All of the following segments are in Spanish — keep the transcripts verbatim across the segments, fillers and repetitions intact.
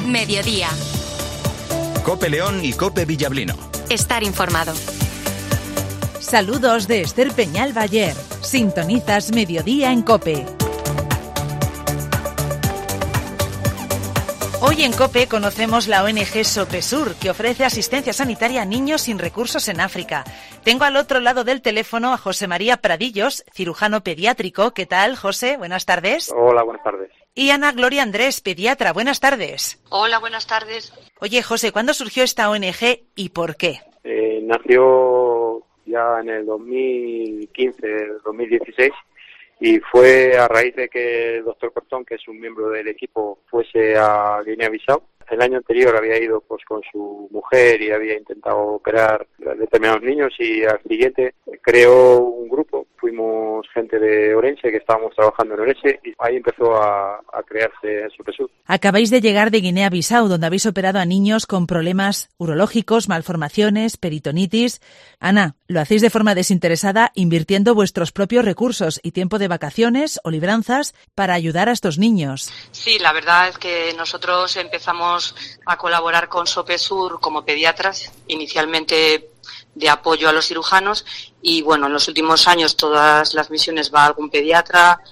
Mediodía. COPE León y COPE Villablino. Estar informado. Saludos de Esther Peñal Bayer. Sintonizas Mediodía en COPE. Hoy en COPE conocemos la O N G Sopesur, que ofrece asistencia sanitaria a niños sin recursos en África. Tengo al otro lado del teléfono a José María Pradillos, cirujano pediátrico. ¿Qué tal, José? Buenas tardes. Hola, buenas tardes. Y Ana Gloria Andrés, pediatra. Buenas tardes. Hola, buenas tardes. Oye, José, ¿cuándo surgió esta O N G y por qué? Eh, nació ya en el dos mil quince, dos mil dieciséis. Y fue a raíz de que el doctor Cortón, que es un miembro del equipo, fuese a Guinea-Bissau. El año anterior había ido pues con su mujer y había intentado operar a determinados niños, y al siguiente creó un grupo. Fuimos gente de Orense, que estábamos trabajando en Orense, y ahí empezó a, a crearse Sopesur. Acabáis de llegar de Guinea-Bissau, donde habéis operado a niños con problemas urológicos, malformaciones, peritonitis. Ana, lo hacéis de forma desinteresada, invirtiendo vuestros propios recursos y tiempo de vacaciones o libranzas para ayudar a estos niños. Sí, la verdad es que nosotros empezamos a colaborar con Sopesur como pediatras, inicialmente de apoyo a los cirujanos, y bueno, en los últimos años todas las misiones va algún pediatra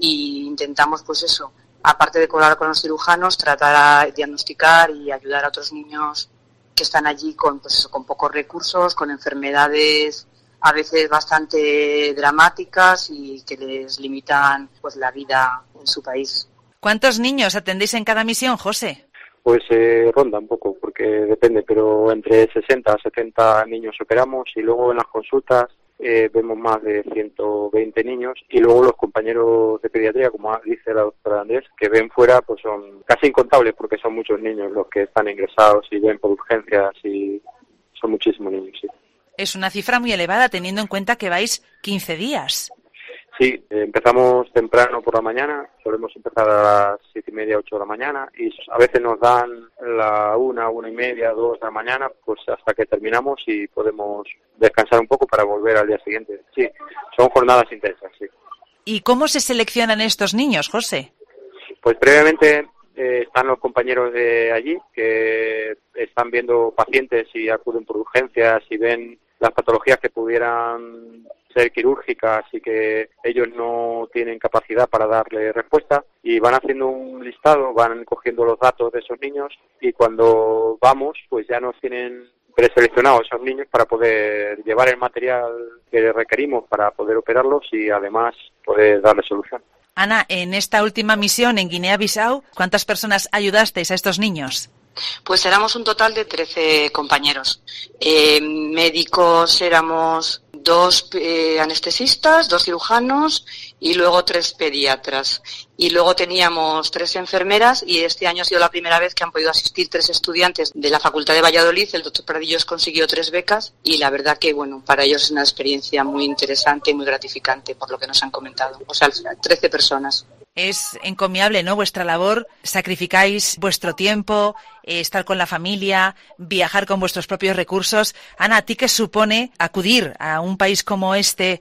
y intentamos pues eso, aparte de colaborar con los cirujanos, tratar de diagnosticar y ayudar a otros niños que están allí con pues eso, con pocos recursos, con enfermedades a veces bastante dramáticas y que les limitan pues la vida en su país. ¿Cuántos niños atendéis en cada misión, José? Pues eh, ronda un poco, porque depende, pero entre sesenta a setenta niños operamos, y luego en las consultas eh, vemos más de ciento veinte niños, y luego los compañeros de pediatría, como dice la doctora Andrés, que ven fuera, pues son casi incontables, porque son muchos niños los que están ingresados y ven por urgencias, y son muchísimos niños, sí. Es una cifra muy elevada, teniendo en cuenta que vais quince días. Sí, eh, empezamos temprano por la mañana, solemos empezar a las siete y media, ocho de la mañana, y a veces nos dan la una, una y media, dos de la mañana, pues hasta que terminamos y podemos descansar un poco para volver al día siguiente. Sí, son jornadas intensas, sí. ¿Y cómo se seleccionan estos niños, José? Pues previamente eh, están los compañeros de allí que están viendo pacientes y acuden por urgencias y ven las patologías que pudieran ser quirúrgicas y que ellos no tienen capacidad para darle respuesta, y van haciendo un listado, van cogiendo los datos de esos niños, y cuando vamos pues ya nos tienen preseleccionados esos niños para poder llevar el material que requerimos para poder operarlos y además poder darle solución. Ana, en esta última misión en Guinea-Bissau, ¿cuántas personas ayudasteis a estos niños? Pues éramos un total de trece compañeros. Eh, médicos éramos dos eh, anestesistas, dos cirujanos y luego tres pediatras. Y luego teníamos tres enfermeras, y este año ha sido la primera vez que han podido asistir tres estudiantes de la Facultad de Valladolid. El doctor Pradillos consiguió tres becas, y la verdad que bueno, para ellos es una experiencia muy interesante y muy gratificante por lo que nos han comentado. O sea, trece personas. Es encomiable, ¿no?, vuestra labor. Sacrificáis vuestro tiempo, eh, estar con la familia, viajar con vuestros propios recursos. Ana, ¿a ti qué supone acudir a un país como este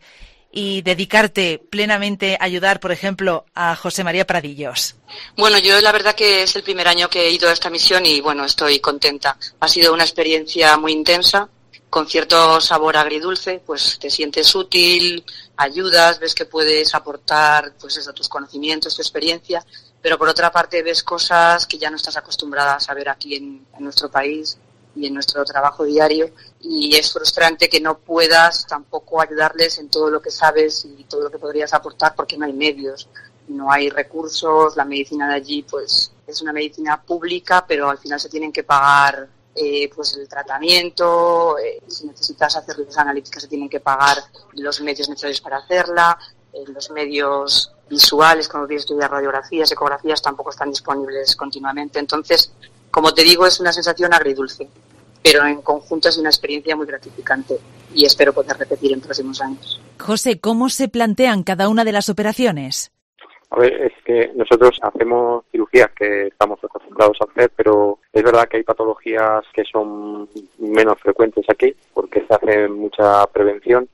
y dedicarte plenamente a ayudar, por ejemplo, a José María Pradillos? Bueno, yo la verdad que es el primer año que he ido a esta misión y bueno, estoy contenta. Ha sido una experiencia muy intensa, con cierto sabor agridulce, pues te sientes útil, ayudas, ves que puedes aportar pues eso, tus conocimientos, tu experiencia, pero por otra parte ves cosas que ya no estás acostumbrada a saber aquí en, en nuestro país y en nuestro trabajo diario, y es frustrante que no puedas tampoco ayudarles en todo lo que sabes y todo lo que podrías aportar, porque no hay medios, no hay recursos. La medicina de allí pues es una medicina pública, pero al final se tienen que pagar Eh, pues el tratamiento, eh, si necesitas hacer las analíticas se tienen que pagar los medios necesarios para hacerla, eh, los medios visuales, como quieres estudiar radiografías, ecografías, tampoco están disponibles continuamente. Entonces, como te digo, es una sensación agridulce, pero en conjunto es una experiencia muy gratificante y espero poder repetir en próximos años. José, ¿cómo se plantean cada una de las operaciones? A ver, es que nosotros hacemos cirugías que estamos acostumbrados a hacer, pero es verdad que hay patologías que son menos frecuentes aquí, porque se hace mucha prevención,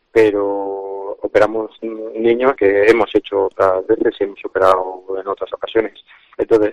pero operamos niños que hemos hecho otras veces y hemos operado en otras ocasiones. Entonces, el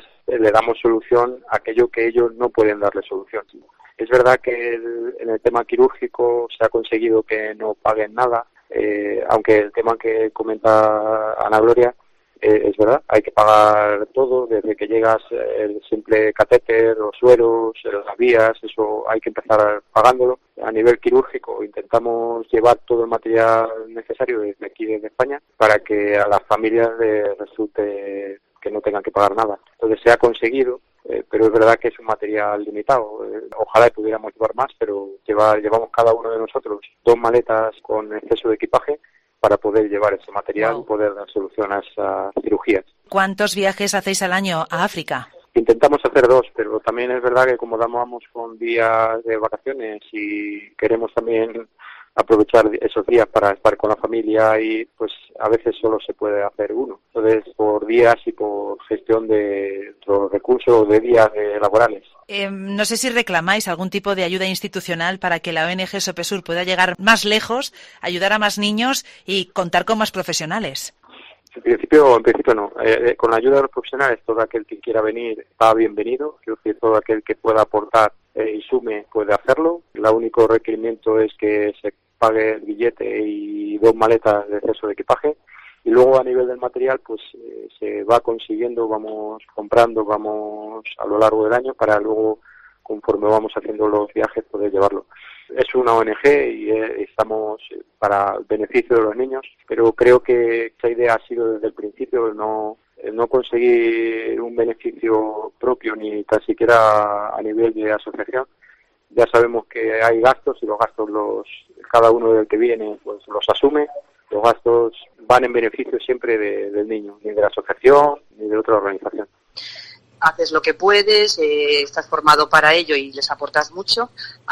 le damos solución a aquello que ellos no pueden darle solución. Es verdad que el, en el tema quirúrgico se ha conseguido que no paguen nada, eh, aunque el tema que comenta Ana Gloria, eh, es verdad, hay que pagar todo, desde que llegas el simple catéter, los sueros, las vías, eso hay que empezar pagándolo. A nivel quirúrgico intentamos llevar todo el material necesario desde aquí, desde España, para que a las familias les resulte que no tengan que pagar nada. Entonces se ha conseguido, eh, pero es verdad que es un material limitado. Eh, ojalá pudiéramos llevar más, pero lleva, llevamos cada uno de nosotros dos maletas con exceso de equipaje para poder llevar ese material wow. y poder dar solución a esas cirugías. ¿Cuántos viajes hacéis al año a África? Intentamos hacer dos, pero también es verdad que como damos con días de vacaciones y queremos también aprovechar esos días para estar con la familia, y pues a veces solo se puede hacer uno. Entonces, por días y por gestión de los recursos de días de laborales. Eh, no sé si reclamáis algún tipo de ayuda institucional para que la O N G Sopesur pueda llegar más lejos, ayudar a más niños y contar con más profesionales. En principio, en principio no. Eh, con la ayuda de los profesionales, todo aquel que quiera venir está bienvenido. Quiero decir, todo aquel que pueda aportar eh, y sume puede hacerlo. El único requerimiento es que se pague el billete y dos maletas de exceso de equipaje. Y luego a nivel del material, pues eh, se va consiguiendo, vamos comprando, vamos a lo largo del año para luego, conforme vamos haciendo los viajes, poder llevarlo. Es una O N G y eh, estamos para el beneficio de los niños, pero creo que esa idea ha sido desde el principio el no, el no conseguir un beneficio propio ni tan siquiera a nivel de asociación. Ya sabemos que hay gastos y los gastos los cada uno del que viene pues los asume. Los gastos van en beneficio siempre de, del niño, ni de la asociación ni de otra organización. Haces lo que puedes, eh, estás formado para ello y les aportas mucho.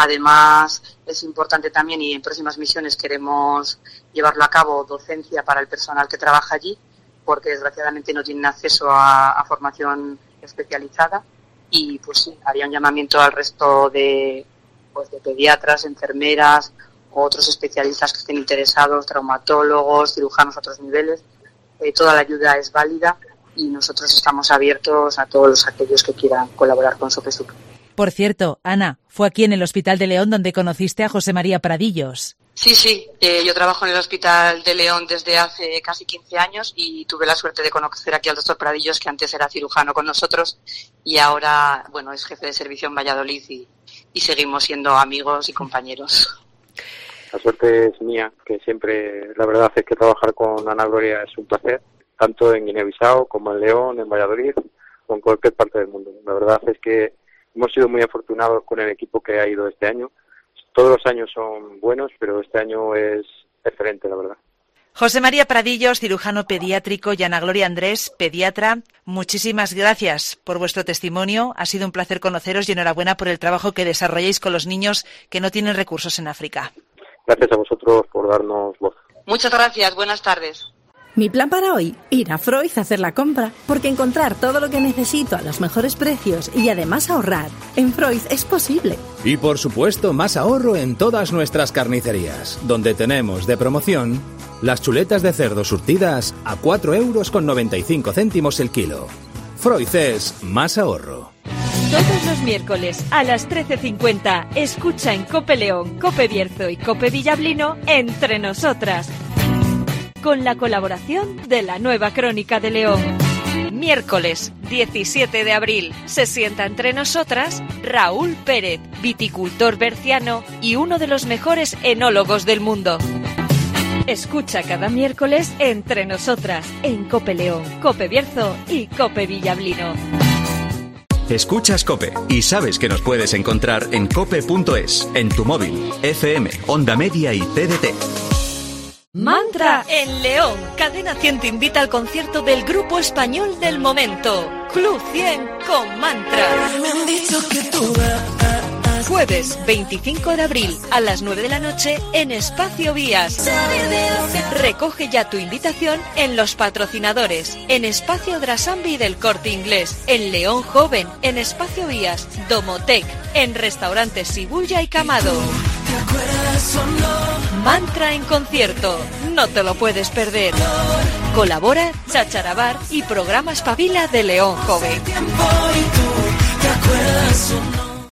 Además, es importante también, y en próximas misiones queremos llevarlo a cabo, docencia para el personal que trabaja allí, porque desgraciadamente no tienen acceso a, a formación especializada. Y pues sí, haría un llamamiento al resto de, pues, de pediatras, enfermeras o otros especialistas que estén interesados, traumatólogos, cirujanos a otros niveles. Eh, toda la ayuda es válida y nosotros estamos abiertos a todos los aquellos que quieran colaborar con Sopesur. Por cierto, Ana, fue aquí en el Hospital de León donde conociste a José María Pradillos. Sí, sí, eh, yo trabajo en el Hospital de León desde hace casi quince años y tuve la suerte de conocer aquí al doctor Pradillos, que antes era cirujano con nosotros y ahora, bueno, es jefe de servicio en Valladolid y, y seguimos siendo amigos y compañeros. La suerte es mía, que siempre, la verdad es que trabajar con Ana Gloria es un placer, tanto en Guinea-Bissau como en León, en Valladolid o en cualquier parte del mundo. La verdad es que hemos sido muy afortunados con el equipo que ha ido este año. Todos los años son buenos, pero este año es excelente, la verdad. José María Pradillos, cirujano pediátrico, y Ana Gloria Andrés, pediatra, muchísimas gracias por vuestro testimonio. Ha sido un placer conoceros y enhorabuena por el trabajo que desarrolláis con los niños que no tienen recursos en África. Gracias a vosotros por darnos voz. Muchas gracias, buenas tardes. Mi plan para hoy, ir a Freud a hacer la compra, porque encontrar todo lo que necesito a los mejores precios y además ahorrar en Freud es posible. Y por supuesto, más ahorro en todas nuestras carnicerías, donde tenemos de promoción las chuletas de cerdo surtidas a cuatro euros con noventa y cinco céntimos el kilo. Freud es más ahorro. Todos los miércoles a las trece cincuenta, escucha en Cope León, Cope Bierzo y Cope Villablino Entre Nosotras, con la colaboración de la Nueva Crónica de León. Miércoles diecisiete de abril se sienta entre nosotras Raúl Pérez, viticultor berciano y uno de los mejores enólogos del mundo. Escucha cada miércoles Entre Nosotras en Cope León, Cope Bierzo y Cope Villablino. Escuchas COPE y sabes que nos puedes encontrar en cope punto es, en tu móvil, F M, Onda Media y T D T. Mantra en León. Cadena cien te invita al concierto del grupo español del momento, Club cien con Mantra. Jueves veinticinco de abril a las nueve de la noche en Espacio Vías. Recoge ya tu invitación en los patrocinadores, en Espacio Drasambi del Corte Inglés, en León Joven, en Espacio Vías, Domotec, en Restaurantes Sibuya y Camado. Mantra en concierto, no te lo puedes perder. Colabora Chacharabar y Programa Espabila de León Joven.